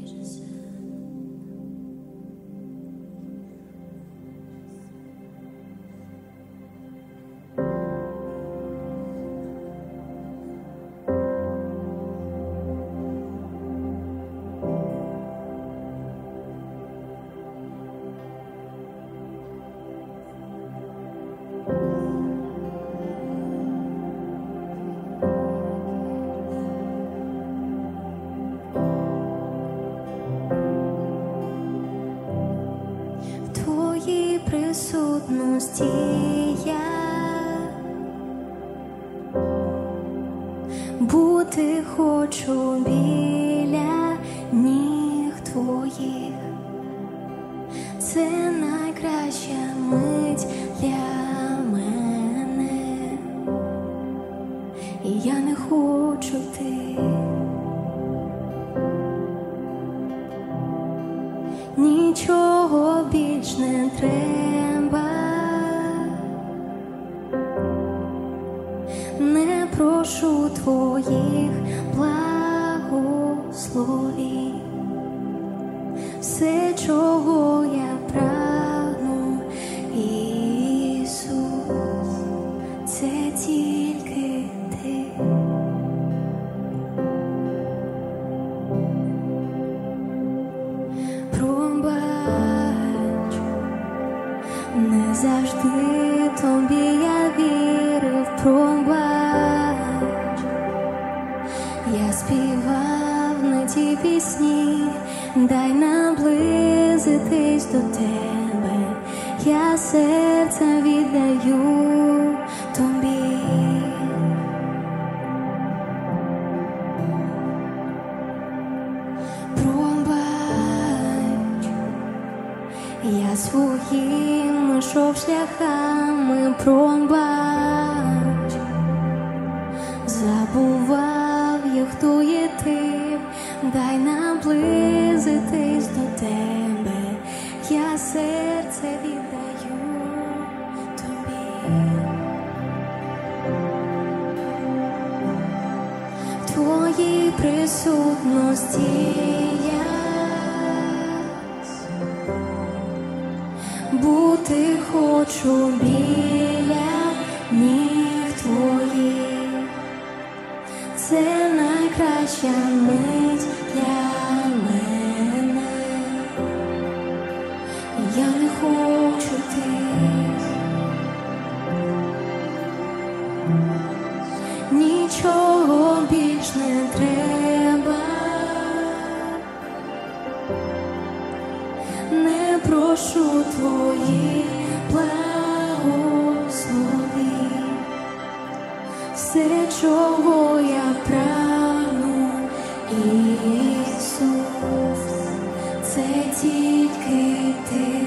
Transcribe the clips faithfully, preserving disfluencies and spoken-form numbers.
Присутності я бути хочу біля ніг твоїх. Це найкраща мить для мене, і я не хочу йти. Нічого більш не треба, не прошу твоїх благословень. Все, чого я прагну, Ісус, це тільки ти. Пробач, не завжди тобі я вірив. Пробач, я співав не ті пісні. Дай наблизитись до тебе, я серце віддаю тобі. Пробач, я своїм йшов шляхами. Пробач, забував я, хто є ти. Дай наблизитись до тебе, я серце віддаю тобі. В твоїй присутності я бути хочу біля ніг твоїх. Це найкраща мить для мене, я не хочу йти. Нічого більш не треба, не прошу твоїх благословень. Все, чого я прагну, Ісус, це тільки ти.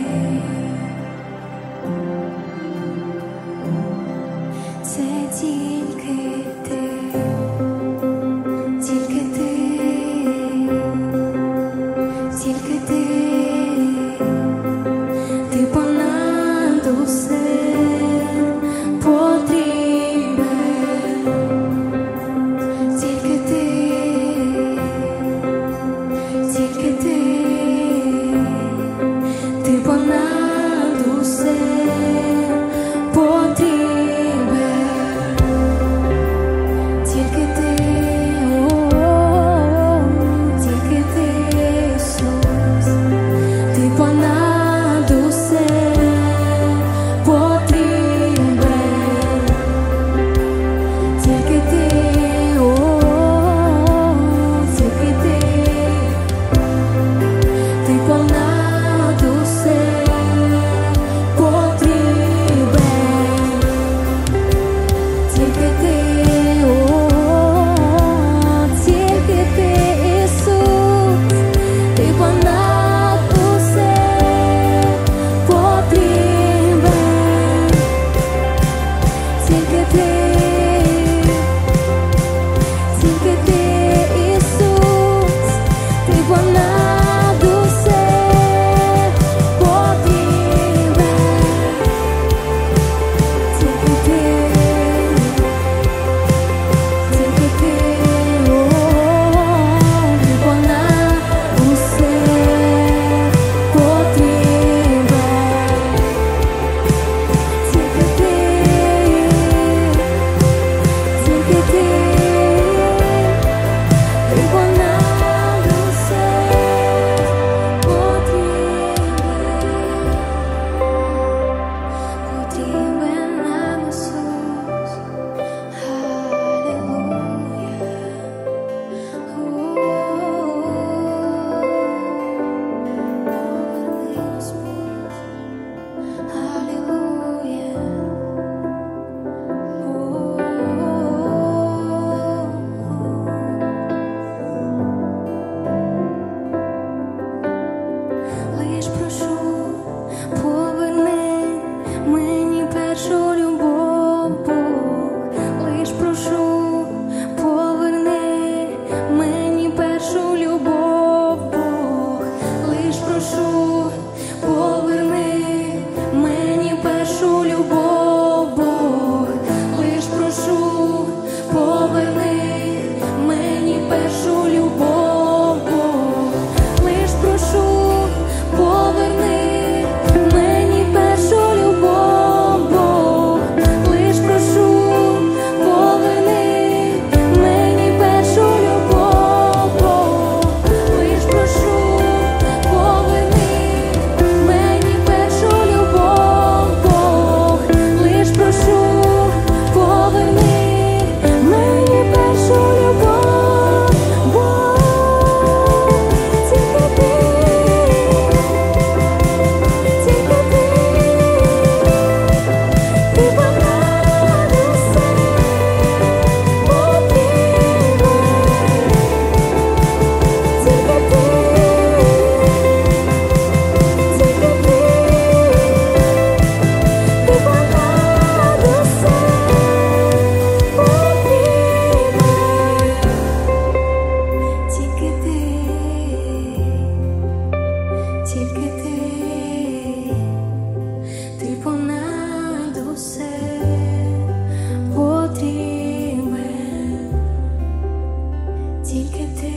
Це тільки ти, тільки ти, тільки ти, ти понад усе потрібен. тільки ти.